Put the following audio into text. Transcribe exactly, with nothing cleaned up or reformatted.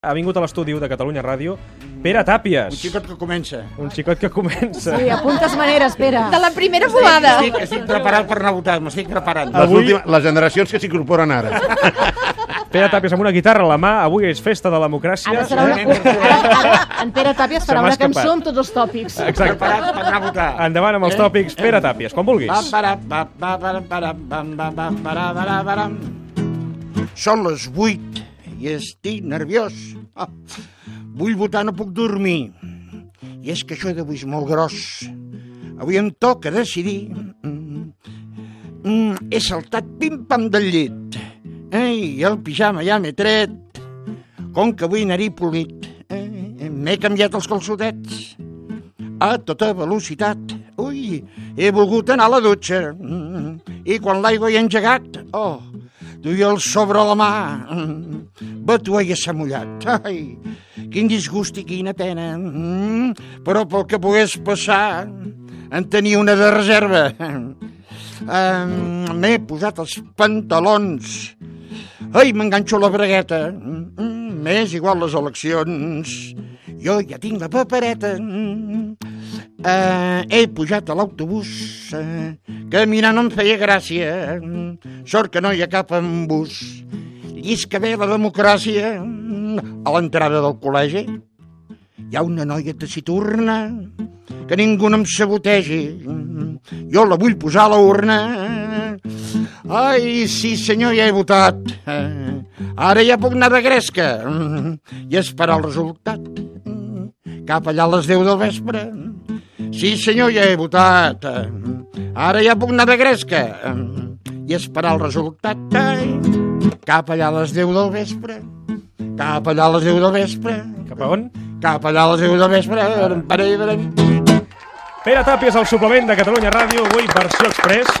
Ha vingut a l'estudi de Catalunya Ràdio Pere Tàpies. Un xicot que comença. Un xicot que comença. Sí, apuntes maneres, Pere. De la primera fumada. Estic, estic preparat per anar a votar, m'estic preparant. Les, Avui- últimes, les generacions que s'incorporen ara. Pere Tàpies amb una guitarra a la mà. Avui és festa de la democràcia. Ara serà una... Ara, ara, en Pere Tàpies Se farà m'ha una cançó escapat. amb tots els tòpics. Exacte. Preparat per anar a votar. Endavant amb els tòpics. Pere Tàpies, quan vulguis. Va, para, va, va, para, para, bam, bam, bam, para, para, para. Són les vuit i estic nerviós. Ah, vull votar, no puc dormir. I és que això d'avui és molt gros. Avui em toca decidir. Mm, mm, he saltat pim-pam del llit. Ei, el pijama ja m'he tret. Com que avui anaré polit. Eh, m'he canviat els calçotets a tota velocitat. Ui, he volgut anar a la dutxa. Mm, I quan l'aigua hi ha engegat, oh, duia el sobre la mà. Mm, Batuella s'ha mullat. Ai, quin disgust i quina pena. Mm, però pel que pogués passar, en tenia una de reserva. Um, M'he posat els pantalons. Ai, m'enganxo la bragueta. Mm, M'és igual les eleccions. Jo ja tinc la papereta. Mm, uh, he pujat a l'autobús. Uh, caminant em feia gràcia. Mm, sort que no hi ha cap embús. Llisca bé la democràcia. A l'entrada del col·legi hi ha una noia taciturna que ningú no em sabotegi. Jo la vull posar a la urna. Ai, sí senyor, ja he votat. Ara ja puc anar de gresca i esperar el resultat. Cap allà a les deu del vespre. Sí senyor, ja he votat. Ara ja puc anar de gresca i esperar el resultat. Ai, cap allà a les deu del vespre. Cap allà a les deu del vespre. Cap a on? Cap allà a les deu del vespre. Pere Tàpies al suplement de Catalunya Ràdio, avui versió express.